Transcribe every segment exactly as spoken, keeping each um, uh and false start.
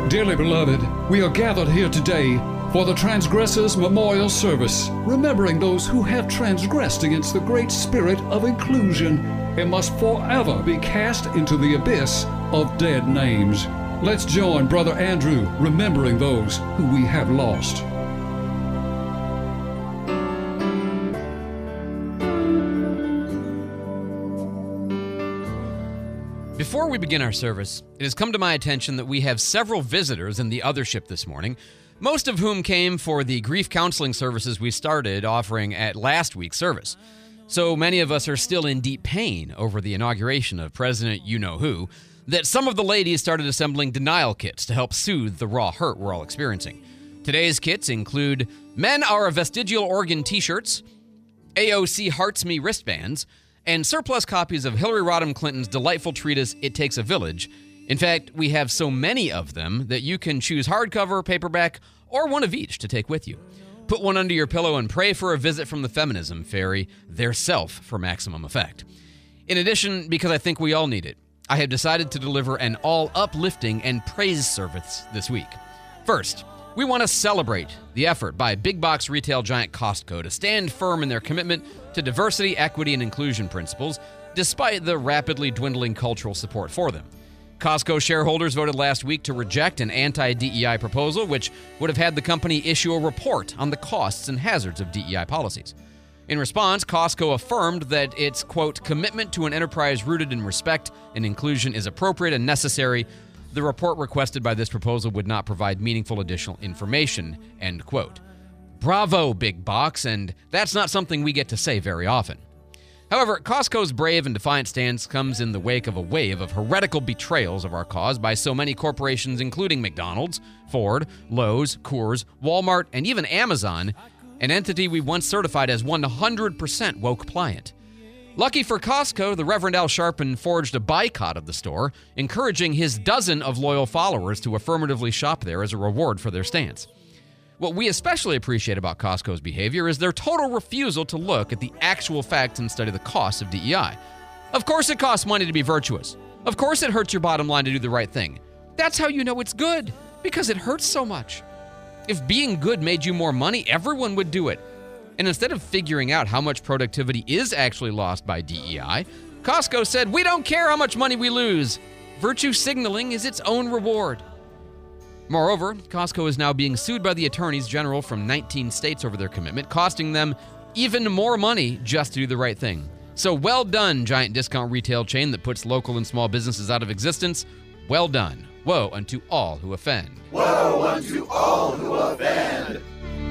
Dearly beloved, we are gathered here today for the Transgressors Memorial Service, remembering those who have transgressed against the great spirit of inclusion and must forever be cast into the abyss of dead names. Let's join Brother Andrew remembering those who we have lost. Before we begin our service, it has come to my attention that we have several visitors in the other ship this morning, most of whom came for the grief counseling services we started offering at last week's service. So many of us are still in deep pain over the inauguration of President You-Know-Who that some of the ladies started assembling denial kits to help soothe the raw hurt we're all experiencing. Today's kits include Men Are a Vestigial Organ t-shirts, A O C Hearts Me wristbands, and surplus copies of Hillary Rodham Clinton's delightful treatise, It Takes a Village. In fact, we have so many of them that you can choose hardcover, paperback, or one of each to take with you. Put one under your pillow and pray for a visit from the feminism fairy, their self, for maximum effect. In addition, because I think we all need it, I have decided to deliver an all-uplifting and praise service this week. First, we want to celebrate the effort by big box retail giant Costco to stand firm in their commitment to diversity, equity, and inclusion principles, despite the rapidly dwindling cultural support for them. Costco shareholders voted last week to reject an anti-D E I proposal, which would have had the company issue a report on the costs and hazards of D E I policies. In response, Costco affirmed that its, quote, commitment to an enterprise rooted in respect and inclusion is appropriate and necessary. The report requested by this proposal would not provide meaningful additional information, end quote. Bravo, big box, and that's not something we get to say very often. However, Costco's brave and defiant stance comes in the wake of a wave of heretical betrayals of our cause by so many corporations, including McDonald's, Ford, Lowe's, Coors, Walmart, and even Amazon, an entity we once certified as one hundred percent woke-pliant. Lucky for Costco, the Reverend Al Sharpton forged a boycott of the store, encouraging his dozen of loyal followers to affirmatively shop there as a reward for their stance. What we especially appreciate about Costco's behavior is their total refusal to look at the actual facts and study the costs of D E I. Of course it costs money to be virtuous. Of course it hurts your bottom line to do the right thing. That's how you know it's good, because it hurts so much. If being good made you more money, everyone would do it. And instead of figuring out how much productivity is actually lost by D E I, Costco said, we don't care how much money we lose. Virtue signaling is its own reward. Moreover, Costco is now being sued by the attorneys general from nineteen states over their commitment, costing them even more money just to do the right thing. So well done, giant discount retail chain that puts local and small businesses out of existence. Well done. Woe unto all who offend. Woe unto all who offend.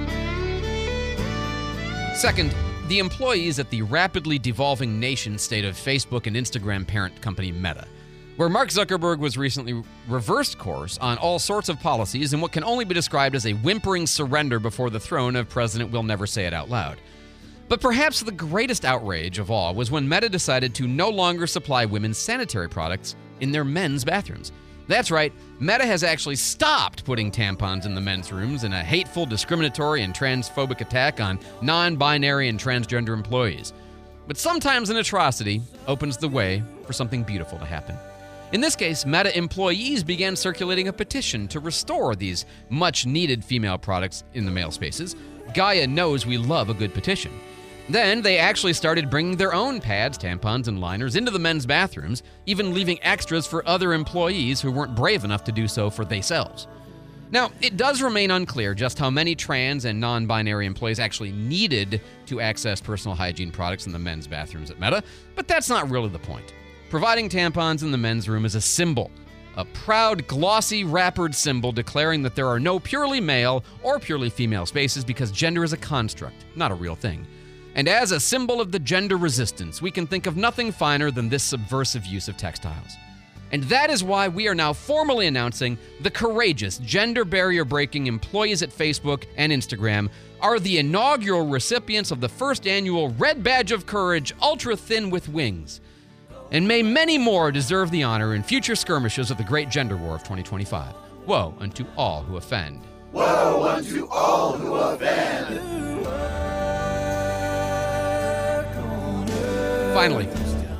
Second, the employees at the rapidly devolving nation state of Facebook and Instagram parent company Meta, where Mark Zuckerberg was recently reversed course on all sorts of policies in what can only be described as a whimpering surrender before the throne of President Will Never Say It Out Loud. But perhaps the greatest outrage of all was when Meta decided to no longer supply women's sanitary products in their men's bathrooms. That's right, Meta has actually stopped putting tampons in the men's rooms in a hateful, discriminatory, and transphobic attack on non-binary and transgender employees. But sometimes an atrocity opens the way for something beautiful to happen. In this case, Meta employees began circulating a petition to restore these much-needed female products in the male spaces. Gaia knows we love a good petition. Then they actually started bringing their own pads, tampons, and liners into the men's bathrooms, even leaving extras for other employees who weren't brave enough to do so for themselves. Now, it does remain unclear just how many trans and non-binary employees actually needed to access personal hygiene products in the men's bathrooms at Meta, but that's not really the point. Providing tampons in the men's room is a symbol, a proud, glossy, wrappered symbol declaring that there are no purely male or purely female spaces because gender is a construct, not a real thing. And as a symbol of the gender resistance, we can think of nothing finer than this subversive use of textiles. And that is why we are now formally announcing the courageous, gender barrier-breaking employees at Facebook and Instagram are the inaugural recipients of the first annual Red Badge of Courage Ultra Thin with Wings. And may many more deserve the honor in future skirmishes of the great gender war of twenty twenty-five. Woe unto all who offend. Woe unto all who offend. Finally,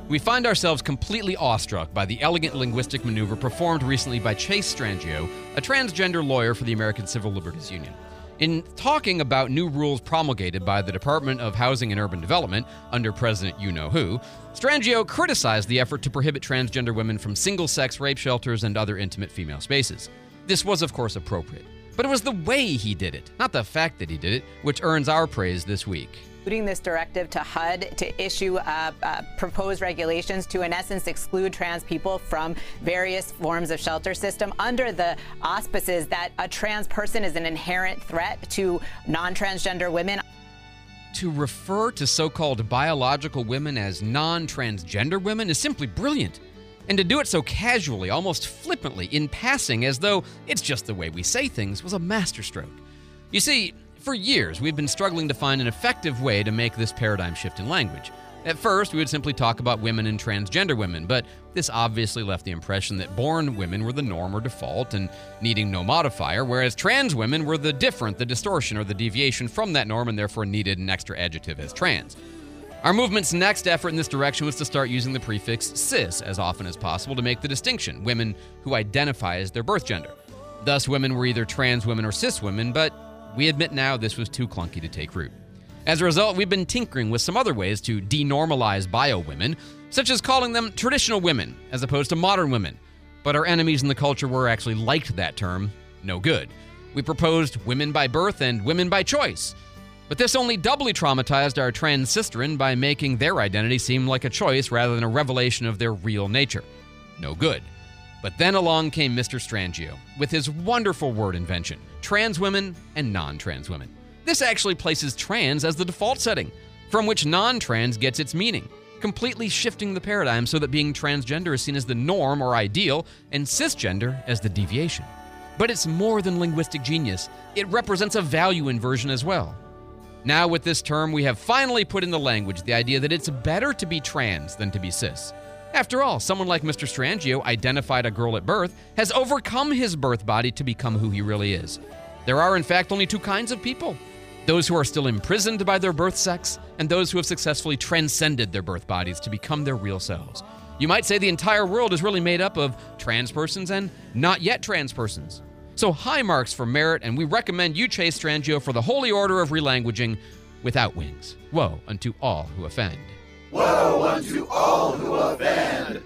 we find ourselves completely awestruck by the elegant linguistic maneuver performed recently by Chase Strangio, a transgender lawyer for the American Civil Liberties Union. In talking about new rules promulgated by the Department of Housing and Urban Development under President You-Know-Who, Strangio criticized the effort to prohibit transgender women from single-sex rape shelters and other intimate female spaces. This was, of course, appropriate. But it was the way he did it, not the fact that he did it, which earns our praise this week. Including this directive to H U D to issue uh, uh, proposed regulations to, in essence, exclude trans people from various forms of shelter system under the auspices that a trans person is an inherent threat to non-transgender women. To refer to so-called biological women as non-transgender women is simply brilliant. And to do it so casually, almost flippantly, in passing, as though it's just the way we say things, was a masterstroke. You see, for years, we've been struggling to find an effective way to make this paradigm shift in language. At first, we would simply talk about women and transgender women, but this obviously left the impression that born women were the norm or default and needing no modifier, whereas trans women were the different, the distortion or the deviation from that norm and therefore needed an extra adjective as trans. Our movement's next effort in this direction was to start using the prefix cis as often as possible to make the distinction, women who identify as their birth gender. Thus, women were either trans women or cis women, but we admit now this was too clunky to take root. As a result, we've been tinkering with some other ways to denormalize bio-women, such as calling them traditional women as opposed to modern women. But our enemies in the culture war actually liked that term. No good. We proposed women by birth and women by choice. But this only doubly traumatized our trans sisterin by making their identity seem like a choice rather than a revelation of their real nature. No good. But then along came Mister Strangio with his wonderful word invention, trans women and non-trans women. This actually places trans as the default setting, from which non-trans gets its meaning, completely shifting the paradigm so that being transgender is seen as the norm or ideal and cisgender as the deviation. But it's more than linguistic genius. It represents a value inversion as well. Now with this term, we have finally put in the language the idea that it's better to be trans than to be cis. After all, someone like Mister Strangio, identified a girl at birth, has overcome his birth body to become who he really is. There are, in fact, only two kinds of people: those who are still imprisoned by their birth sex, and those who have successfully transcended their birth bodies to become their real selves. You might say the entire world is really made up of trans persons and not yet trans persons. So high marks for merit, and we recommend you chase Strangio for the holy order of relanguaging without wings. Woe unto all who offend. Woe unto all who offend.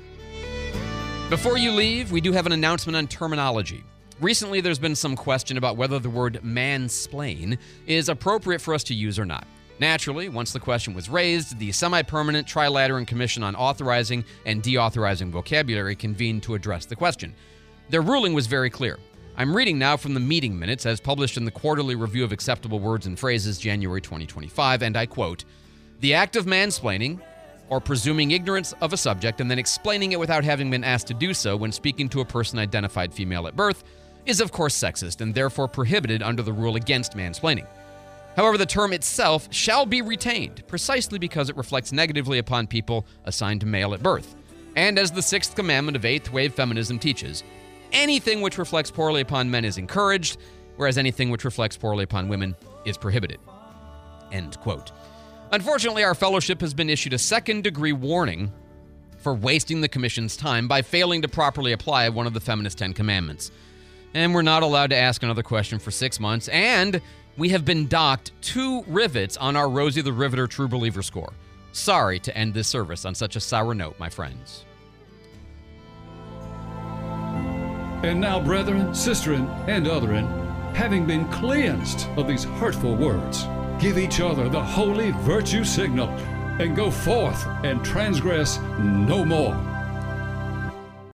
Before you leave, we do have an announcement on terminology. Recently, there's been some question about whether the word mansplain is appropriate for us to use or not. Naturally, once the question was raised, the Semi-Permanent Trilateran Commission on Authorizing and Deauthorizing Vocabulary convened to address the question. Their ruling was very clear. I'm reading now from the meeting minutes as published in the Quarterly Review of Acceptable Words and Phrases, January twenty twenty-five, and I quote, "The act of mansplaining, or presuming ignorance of a subject and then explaining it without having been asked to do so when speaking to a person identified female at birth, is of course sexist and therefore prohibited under the rule against mansplaining. However, the term itself shall be retained precisely because it reflects negatively upon people assigned male at birth. And as the sixth commandment of eighth wave feminism teaches, anything which reflects poorly upon men is encouraged, whereas anything which reflects poorly upon women is prohibited." End quote. Unfortunately, our fellowship has been issued a second-degree warning for wasting the Commission's time by failing to properly apply one of the feminist Ten Commandments. And we're not allowed to ask another question for six months, and we have been docked two rivets on our Rosie the Riveter True Believer score. Sorry to end this service on such a sour note, my friends. And now, brethren, sisterin, and otherin, having been cleansed of these hurtful words, give each other the holy virtue signal, and go forth and transgress no more.